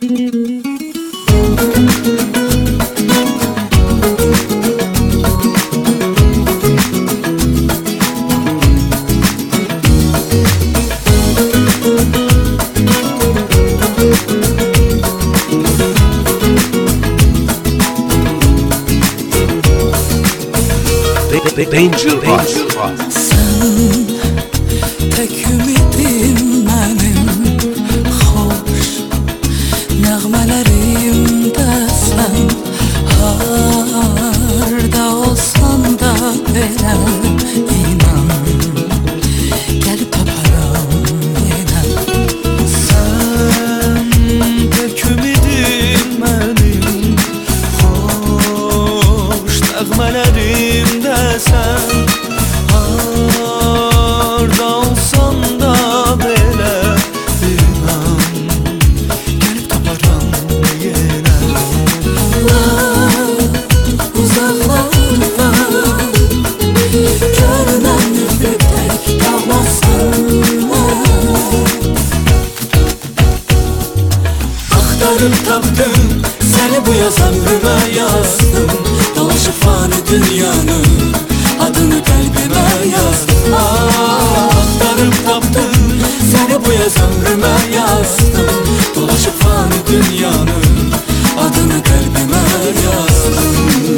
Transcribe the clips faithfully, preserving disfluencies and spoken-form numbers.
Danger Boss. Sen tek ümidim benim, hoş nəğmələrimdə sən. Harda olsan da belə inan, gəlib taparam yenə. Sen tek ümidim benim, hoş nəğmələrimdə sən. Harda olsan da belə inan, gəlib taparam yenə. Uzaqlarda görünən üfüqdək dağlarsan. Axtarıb tapdım, səni bu yaz ömrümə yazdım. Dolaşıb fani dünyanı, adını qəlbimə yazdım. Axtarıb tapdım, səni bu yaz ömrümə yazdım. Dolaşıb fani dünyanı, adını qəlbimə yazdım.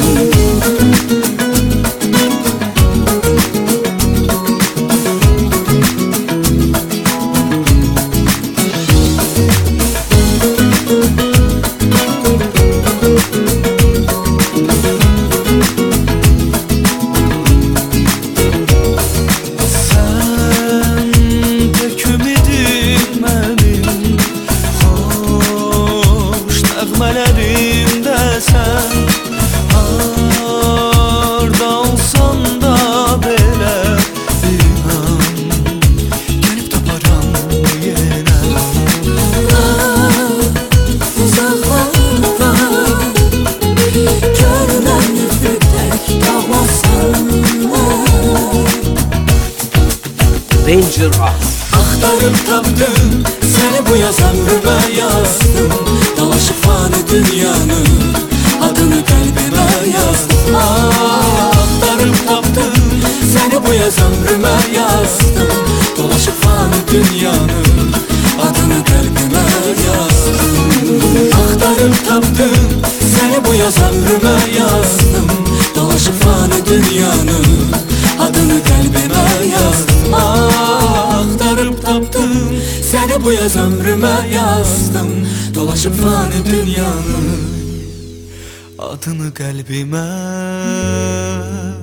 Nəğmələrimdə sən. Harda olsan da belə inan, gəlib taparam yenə. Uzaqlarda görünən üfüqdək dağlarsan. Danger Boss. Axtarıb tapdım, səni bu yaz ömrümə yazdım. Dolaşıb fani dünyanı, adını qəlbimə yazdım. Axtarıb tapdım, səni bu yaz ömrümə yazdım. Dolaşıb fani dünyanı, adını qəlbimə yazdım. Axtarıb tapdım, səni bu yaz ömrümə yazdım. Dolaşıb fani dünyanı, adını qəlbimə yazdım. Axtarıb tapdım, səni bu yaz ömrümə yazdım. Dolaşıb fani dünyanı, adını qəlbimə